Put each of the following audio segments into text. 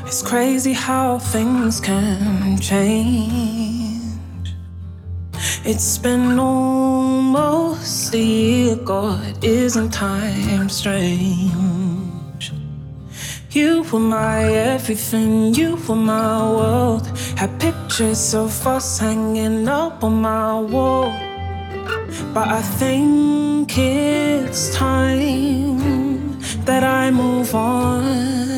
It's crazy how things can change. It's been almost a year, God, isn't time strange? You were my everything, you were my world. Had pictures of us hanging up on my wall. But I think it's time that I move on.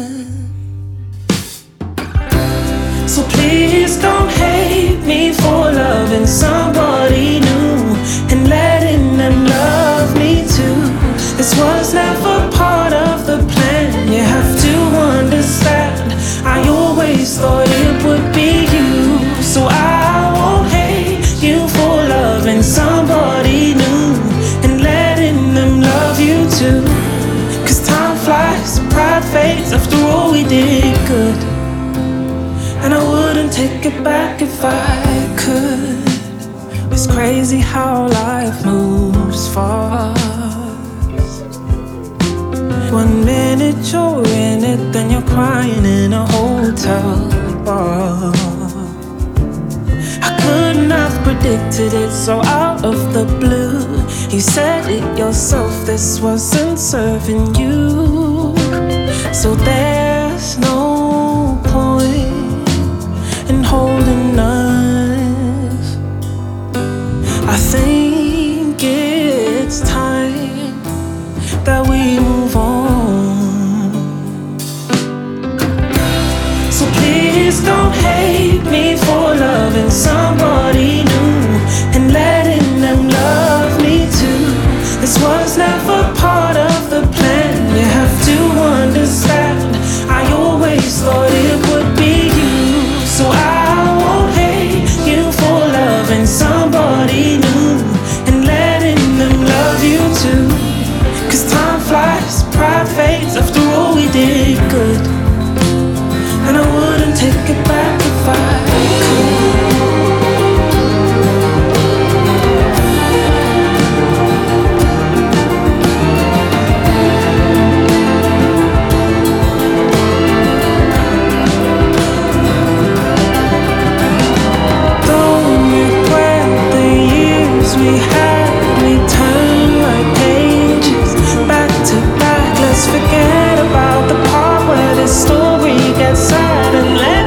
So please don't hate me for loving somebody new and letting them love me too. This was never part of the plan. You have to understand, I always thought it would be you. So I won't hate you for loving somebody new and letting them love you too. Cause time flies, pride fades, after all we did good. And I wouldn't take it back if I could. It's crazy how life moves fast. 1 minute you're in it, then you're crying in a hotel bar. I couldn't have predicted it so out of the blue. You said it yourself, this wasn't serving you. So there's no point in holding us. I think it's time that we move on. So please don't hate me for loving somebody new and letting them love me too. This was never part of the plan. You have to understand, I always thought it would be you. So I won't hate you for loving somebody new and letting them love you too. Cause time flies, pride fades, after all we did good. And I wouldn't take it back if I could. We had, we turn like pages back to back. Let's forget about the part where this story gets sad and let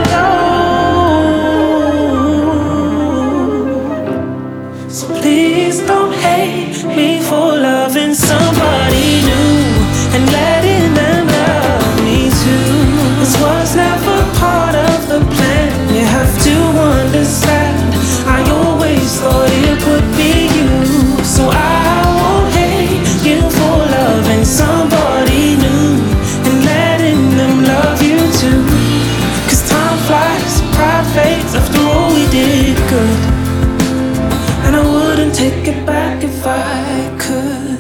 go. So please don't hate me for loving somebody new and letting them love me too. This was never part of the plan. You have to understand, I always thought it would be you. So I won't hate you for loving somebody new and letting them love you too. Cause time flies, pride fades, after all we did good. And I wouldn't take it back if I could.